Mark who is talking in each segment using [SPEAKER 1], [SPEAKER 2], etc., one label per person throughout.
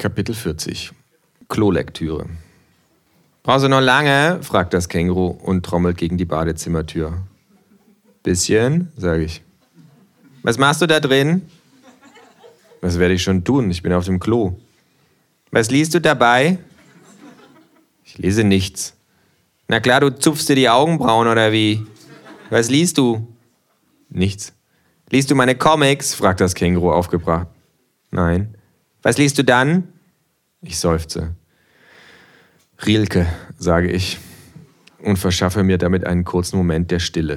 [SPEAKER 1] Kapitel 40. Klolektüre. Brauchst du noch lange? Fragt das Känguru und trommelt gegen die Badezimmertür. Bisschen, sage ich. Was machst du da drin? Was werde ich schon tun? Ich bin auf dem Klo. Was liest du dabei? Ich lese nichts. Na klar, du zupfst dir die Augenbrauen oder wie? Was liest du? Nichts. Liest du meine Comics? Fragt das Känguru aufgebracht. Nein. Was liest du dann? Ich seufze. Rilke, sage ich und verschaffe mir damit einen kurzen Moment der Stille.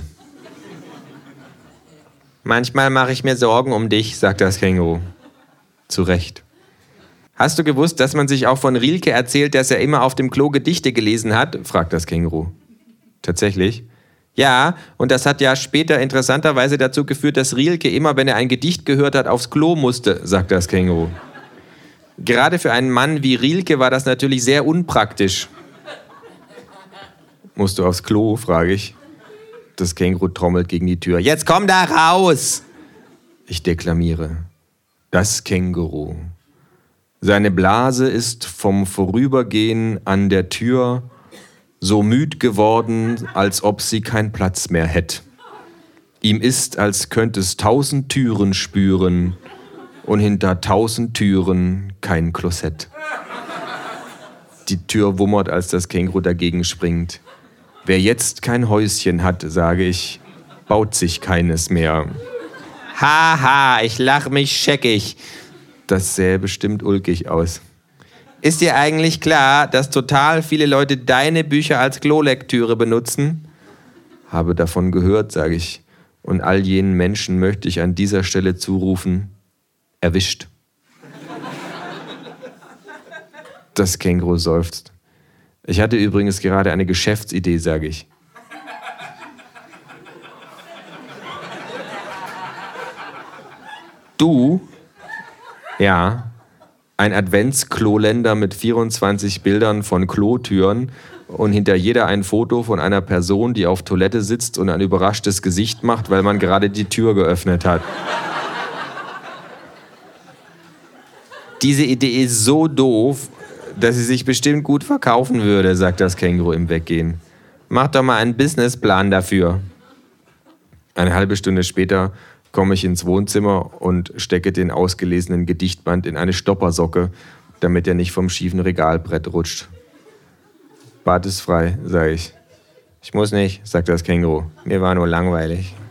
[SPEAKER 1] Manchmal mache ich mir Sorgen um dich, sagt das Känguru. Zu Recht. Hast du gewusst, dass man sich auch von Rilke erzählt, dass er immer auf dem Klo Gedichte gelesen hat? Fragt das Känguru. Tatsächlich? Ja, und das hat ja später interessanterweise dazu geführt, dass Rilke immer, wenn er ein Gedicht gehört hat, aufs Klo musste, sagt das Känguru. Gerade für einen Mann wie Rilke war das natürlich sehr unpraktisch. Musst du aufs Klo, frage ich. Das Känguru trommelt gegen die Tür. Jetzt komm da raus! Ich deklamiere. Das Känguru. Seine Blase ist vom Vorübergehen an der Tür so müd geworden, als ob sie keinen Platz mehr hätt. Ihm ist, als könnt es 1000 Türen spüren und hinter 1000 Türen kein Klosett. Die Tür wummert, als das Känguru dagegen springt. Wer jetzt kein Häuschen hat, sage ich, baut sich keines mehr. Haha, ich lach mich scheckig. Das sähe bestimmt ulkig aus. Ist dir eigentlich klar, dass total viele Leute deine Bücher als Klolektüre benutzen? Habe davon gehört, sage ich. Und all jenen Menschen möchte ich an dieser Stelle zurufen, erwischt. Das Känguru seufzt. Ich hatte übrigens gerade eine Geschäftsidee, sage ich. Du? Ja. Ein Adventsklolender mit 24 Bildern von Klotüren und hinter jeder ein Foto von einer Person, die auf Toilette sitzt und ein überraschtes Gesicht macht, weil man gerade die Tür geöffnet hat. Diese Idee ist so doof, dass sie sich bestimmt gut verkaufen würde, sagt das Känguru im Weggehen. Mach doch mal einen Businessplan dafür. Eine halbe Stunde später komme ich ins Wohnzimmer und stecke den ausgelesenen Gedichtband in eine Stoppersocke, damit er nicht vom schiefen Regalbrett rutscht. Bad ist frei, sage ich. Ich muss nicht, sagt das Känguru. Mir war nur langweilig.